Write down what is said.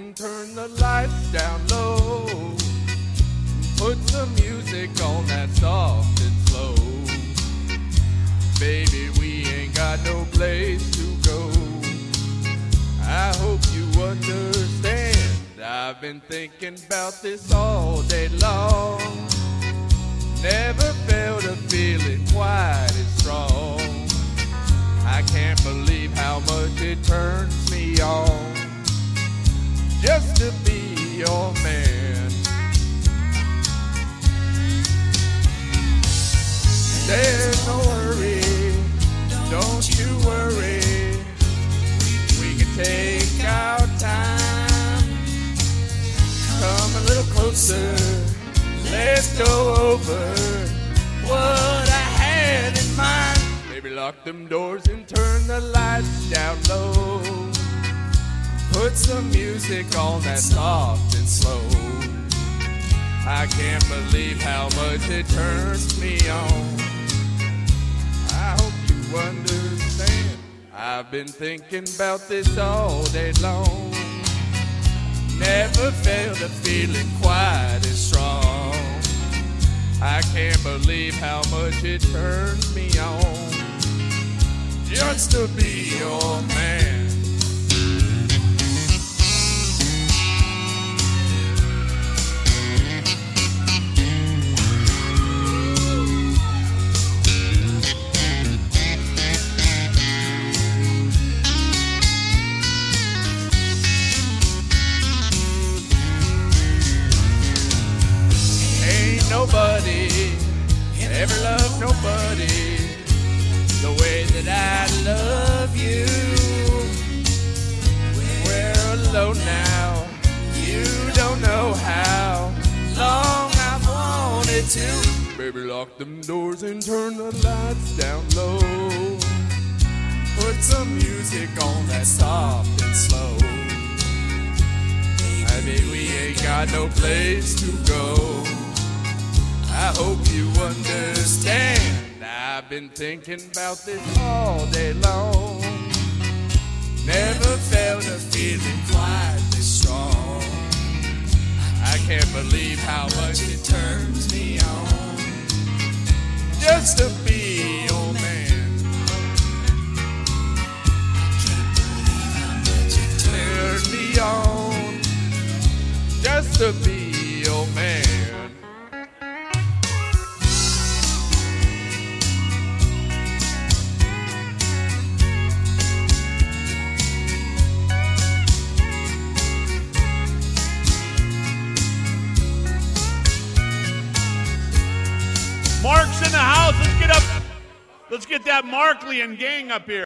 Turn the lights down low. Put some music on that soft and slow. Baby, we ain't got no place to go. I hope you understand. I've been thinking about this all day long. Never felt a feeling quite as strong. I can't believe how much it turns me on just to be your man. There's no hurry, don't you worry. We can take our time. Come a little closer, let's go over what I had in mind. Baby, lock them doors and turn the lights down low. Put some music on that soft and slow. I can't believe how much it turns me on. I hope you understand. I've been thinking about this all day long. Never felt a feeling quite as strong. I can't believe how much it turns me on just to be your man. Nobody ever loved nobody the way that I love you. We're alone now, you don't know how long I've wanted to. Baby, lock them doors and turn the lights down low. Put some music on that soft and slow. Baby, we ain't got no place to go. I hope you understand. I've been thinking about this all day long. Never felt a feeling quite this strong. I can't believe how much it turns me on just to be your man. Turn me on just to be your man. Mark's in the house. Let's get up. Let's get that Markley and gang up here.